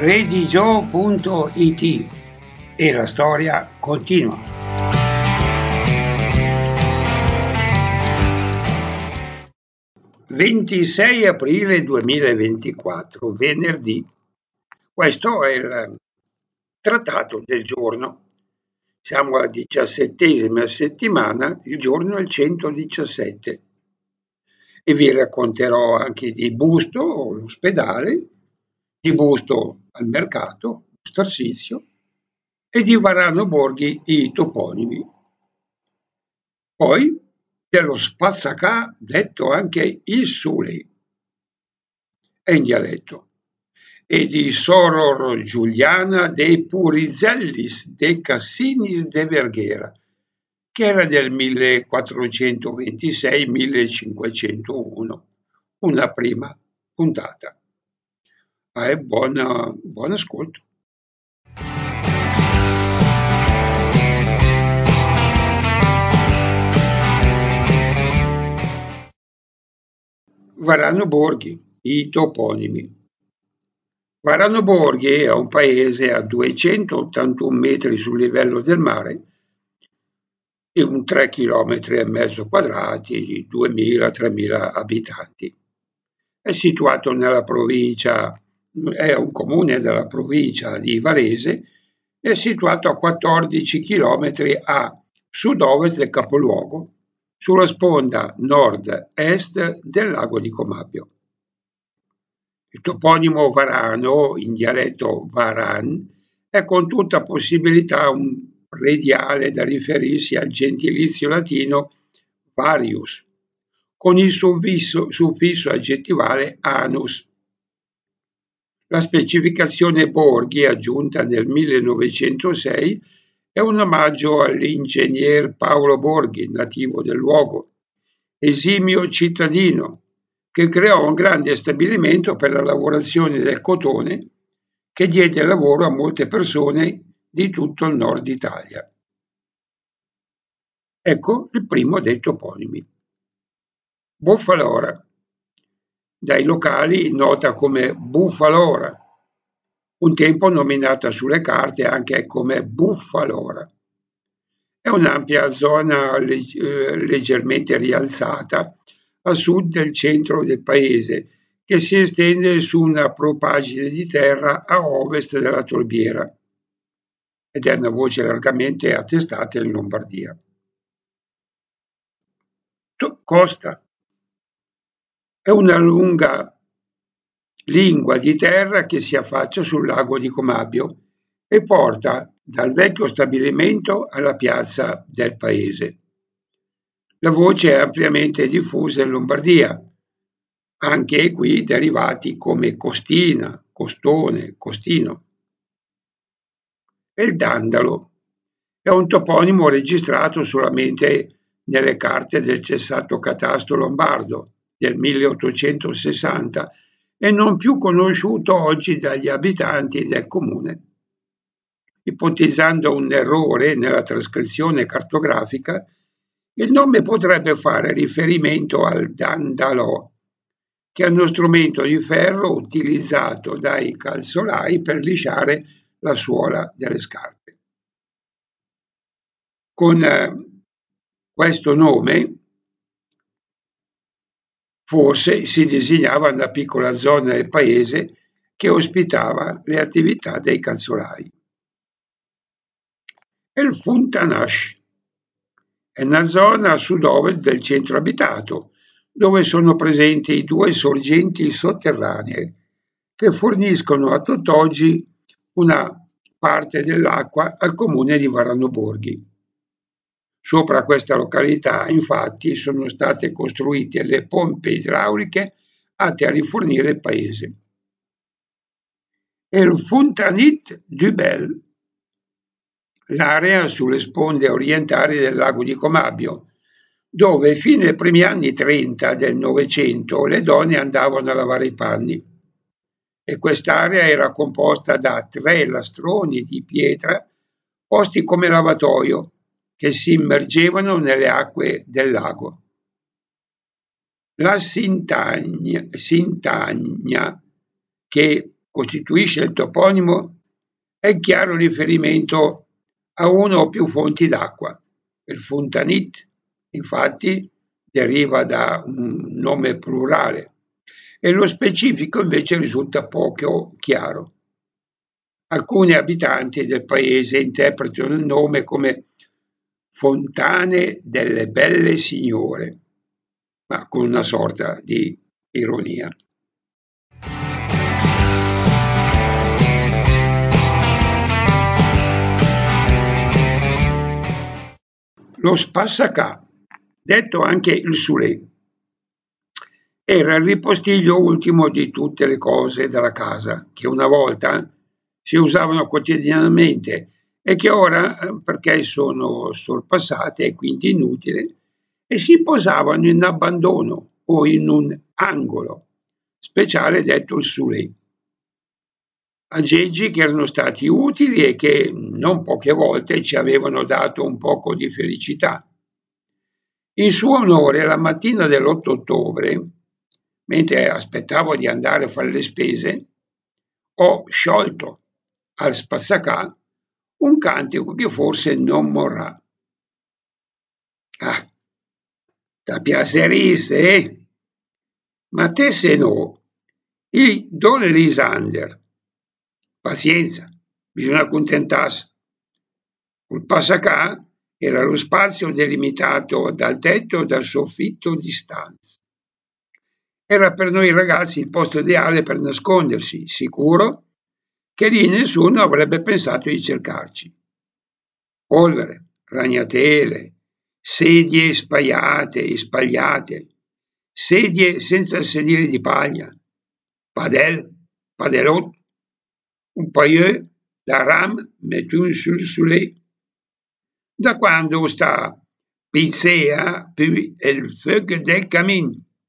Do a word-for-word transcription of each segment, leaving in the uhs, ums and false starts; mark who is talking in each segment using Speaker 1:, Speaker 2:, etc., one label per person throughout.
Speaker 1: redigio punto it e la storia continua. ventisei aprile duemilaventiquattro, venerdì. Questo è il trattato del giorno. Siamo alla diciassettesima settimana, il giorno è il centodiciassette. E vi racconterò anche di Busto, l'ospedale, di Busto al mercato, Starsizio, e di Varano Borghi, i toponimi. Poi dello Spazzacà, detto anche il Sulei, è in dialetto, e di Soror Giuliana dei Purizellis de Cassinis de Verghera, che era del millequattrocentoventisei millecinquecentouno, una prima puntata. Ah, e buona, buon ascolto. Varano Borghi, i toponimi. Varano Borghi è un paese a duecentottantuno metri sul livello del mare e un tre chilometri e mezzo quadrati di duemila tremila abitanti. È situato nella provincia, è un comune della provincia di Varese, è situato a quattordici chilometri a sud-ovest del capoluogo, sulla sponda nord-est del lago di Comabio. Il toponimo Varano, in dialetto Varan, è con tutta possibilità un prediale da riferirsi al gentilizio latino varius, con il suffisso, suffisso aggettivale anus. La specificazione Borghi, aggiunta nel millenovecentosei, è un omaggio all'ingegner Paolo Borghi, nativo del luogo, esimio cittadino, che creò un grande stabilimento per la lavorazione del cotone che diede lavoro a molte persone di tutto il nord Italia. Ecco il primo dei toponimi. Boffalora, dai locali nota come Buffalora, un tempo nominata sulle carte anche come Buffalora. È un'ampia zona leg- eh, leggermente rialzata a sud del centro del paese, che si estende su una propagine di terra a ovest della Torbiera ed è una voce largamente attestata in Lombardia. Costa è una lunga lingua di terra che si affaccia sul lago di Comabio e porta dal vecchio stabilimento alla piazza del paese. La voce è ampiamente diffusa in Lombardia, anche qui derivati come Costina, Costone, Costino. E il Dandalo è un toponimo registrato solamente nelle carte del cessato catasto lombardo del milleottocentosessanta e non più conosciuto oggi dagli abitanti del comune. Ipotizzando un errore nella trascrizione cartografica, il nome potrebbe fare riferimento al dandalò, che è uno strumento di ferro utilizzato dai calzolai per lisciare la suola delle scarpe. Con eh, questo nome forse si designava una piccola zona del paese che ospitava le attività dei calzolai. El Funtanash è una zona a sud-ovest del centro abitato, dove sono presenti due sorgenti sotterranee che forniscono a tutt'oggi una parte dell'acqua al comune di Varano Borghi. Sopra questa località, infatti, sono state costruite le pompe idrauliche atte a rifornire il paese. El Fontanit du Bel, l'area sulle sponde orientali del lago di Comabio, dove fino ai primi anni trenta del Novecento le donne andavano a lavare i panni. E quest'area era composta da tre lastroni di pietra posti come lavatoio che si immergevano nelle acque del lago. La Sintagna, Sintagna che costituisce il toponimo è il chiaro riferimento a una o più fonti d'acqua. Il Funtanit, infatti, deriva da un nome plurale e lo specifico invece risulta poco chiaro. Alcuni abitanti del paese interpretano il nome come Fontane delle Belle Signore, ma con una sorta di ironia. Lo Spassacà, detto anche il Sulé, era il ripostiglio ultimo di tutte le cose della casa, che una volta si usavano quotidianamente e che ora, perché sono sorpassate e quindi inutili, e si posavano in abbandono o in un angolo speciale detto il Sulé. Aggeggi che erano stati utili e che non poche volte ci avevano dato un poco di felicità. In suo onore, la mattina dell'otto ottobre, mentre aspettavo di andare a fare le spese, ho sciolto al Spassacà un cantico che forse non morrà. Ah, ti piacerisse, eh? Ma te se no, il Don Lisander, pazienza, bisogna accontentarsi. Il Passacà era lo spazio delimitato dal tetto e dal soffitto di stanza. Era per noi ragazzi il posto ideale per nascondersi, sicuro che lì nessuno avrebbe pensato di cercarci. Polvere, ragnatele, sedie spaiate e spagliate, sedie senza sedili di paglia, padel, padelot, un pailleux da ram mettus sul soleil. Da quando sta pizzea puis il feu del camin.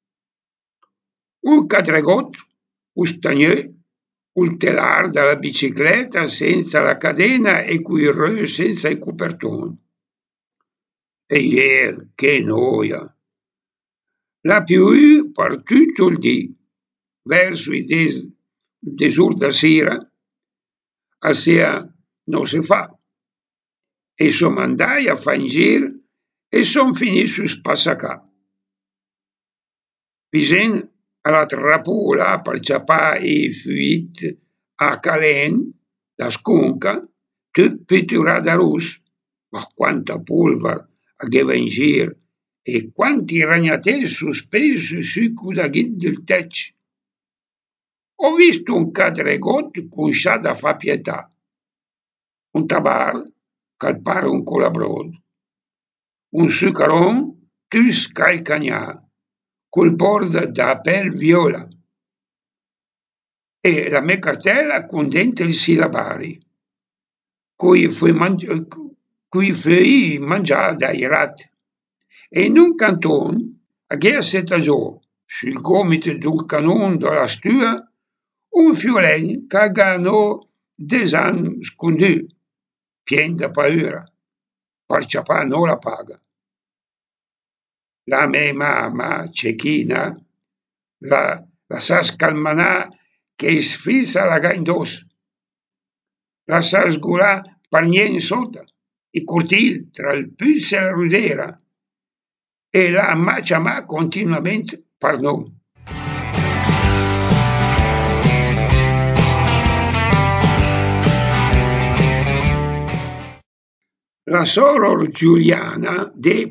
Speaker 1: Un cadregot, un stagneux, un telar dalla bicicletta senza la cadena e quei re senza il copertone. E ieri, che noia! La più per tutto il dì, verso i des, desur da sera, a sia non si fa. E som andai a fa in gir e son finì su Spassacà. Vicin alla trappola per ciappà i fuit a Calen, da Sconca, tut pitturà da rus, ma quanta polvere aveva in gir e quanti ragnateli sospesi sui cudaghin del tetto. Ho visto un cadregot con scià da fa pietà, un tabar che pare un colabrod, un sucaron tus calcagnà, col bordo da pel viola, e la mia cartella con dentro i sillabari, cui fui, mangi- cui fui mangiare dai ratti. E in un canton, a Ghea Setagiò, sul gomito del canon della stua, un fiolen che ganò desan scondù, pien da paura, per ciapà non la paga. La mia mamma, cecchina, la, la sa scalmanà che sfissa la gaindos, la sa sgurà per niente sotto, il cortil tra il puzzo e la rudera, e la ammaccia continuamente per noi. La soror Giuliana de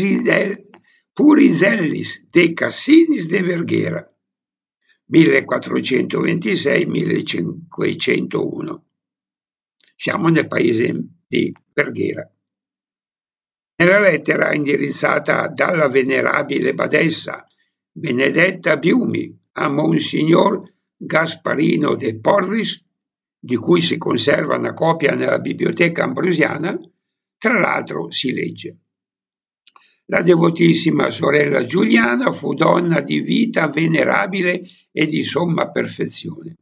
Speaker 1: Purisellis de Cassinis de Verghera, millequattrocentoventisei millecinquecentouno. Siamo nel paese di Verghera. Nella lettera indirizzata dalla venerabile badessa Benedetta Biumi a Monsignor Gasparino de Porris, di cui si conserva una copia nella Biblioteca Ambrosiana, tra l'altro si legge: la devotissima sorella Giuliana fu donna di vita venerabile e di somma perfezione.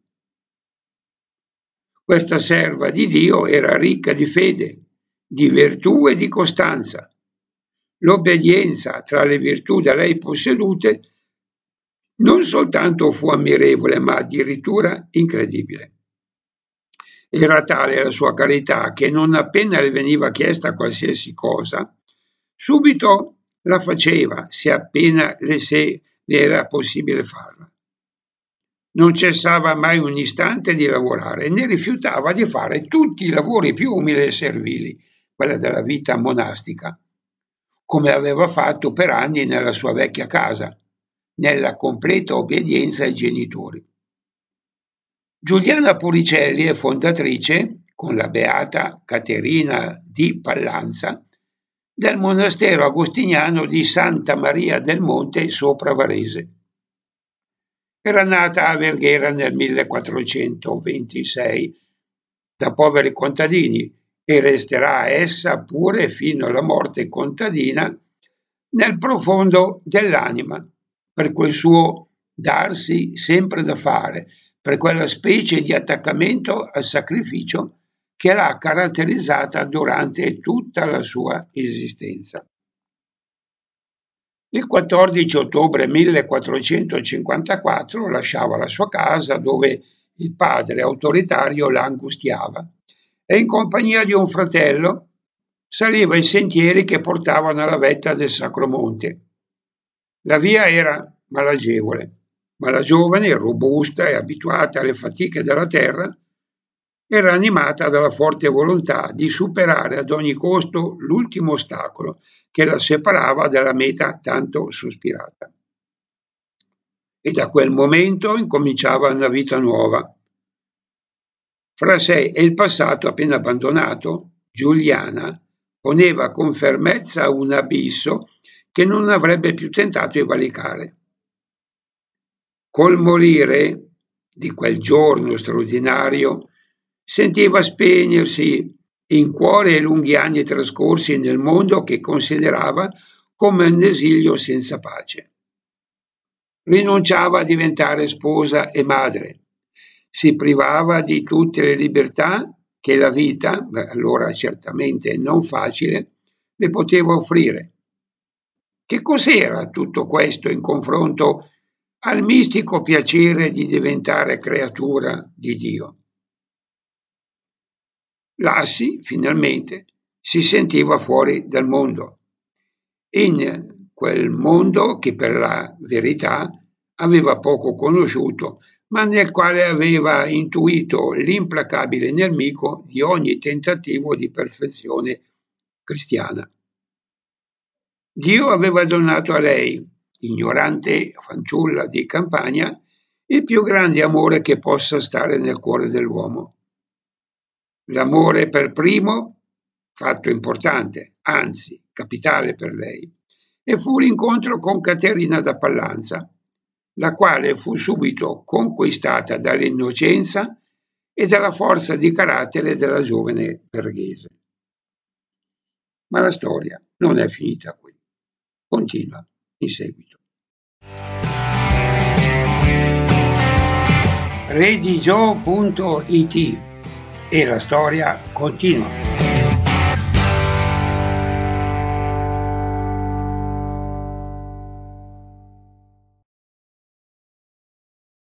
Speaker 1: Questa serva di Dio era ricca di fede, di virtù e di costanza. L'obbedienza tra le virtù da lei possedute Non soltanto fu ammirevole, ma addirittura incredibile. Era tale la sua carità che non appena le veniva chiesta qualsiasi cosa, subito la faceva, se appena le, se le era possibile farla. Non cessava mai un istante di lavorare, né rifiutava di fare tutti i lavori più umili e servili, quella della vita monastica, come aveva fatto per anni nella sua vecchia casa, nella completa obbedienza ai genitori. Giuliana Puricelli è fondatrice, con la beata Caterina di Pallanza, del monastero agostiniano di Santa Maria del Monte sopra Varese. Era nata a Verghera nel millequattrocentoventisei da poveri contadini e resterà essa pure fino alla morte contadina nel profondo dell'anima, per quel suo darsi sempre da fare, per quella specie di attaccamento al sacrificio che l'ha caratterizzata durante tutta la sua esistenza. Il quattordici ottobre millequattrocentocinquantaquattro lasciava la sua casa dove il padre autoritario la angustiava e in compagnia di un fratello saliva i sentieri che portavano alla vetta del Sacro Monte. La via era malagevole, ma la giovane, robusta e abituata alle fatiche della terra, era animata dalla forte volontà di superare ad ogni costo l'ultimo ostacolo che la separava dalla meta tanto sospirata. E da quel momento incominciava una vita nuova. Fra sé e il passato appena abbandonato, Giuliana poneva con fermezza un abisso che non avrebbe più tentato di valicare. Col morire di quel giorno straordinario, sentiva spegnersi in cuore i lunghi anni trascorsi nel mondo che considerava come un esilio senza pace. Rinunciava a diventare sposa e madre, si privava di tutte le libertà che la vita, allora certamente non facile, le poteva offrire. Che cos'era tutto questo in confronto al mistico piacere di diventare creatura di Dio? Lassi, finalmente, si sentiva fuori dal mondo, in quel mondo che per la verità aveva poco conosciuto, ma nel quale aveva intuito l'implacabile nemico di ogni tentativo di perfezione cristiana. Dio aveva donato a lei, ignorante fanciulla di campagna, il più grande amore che possa stare nel cuore dell'uomo. L'amore per primo, fatto importante, anzi capitale per lei, e fu l'incontro con Caterina da Pallanza, la quale fu subito conquistata dall'innocenza e dalla forza di carattere della giovane Verghese. Ma la storia non è finita qui, continua in seguito. redigio punto it e la storia continua.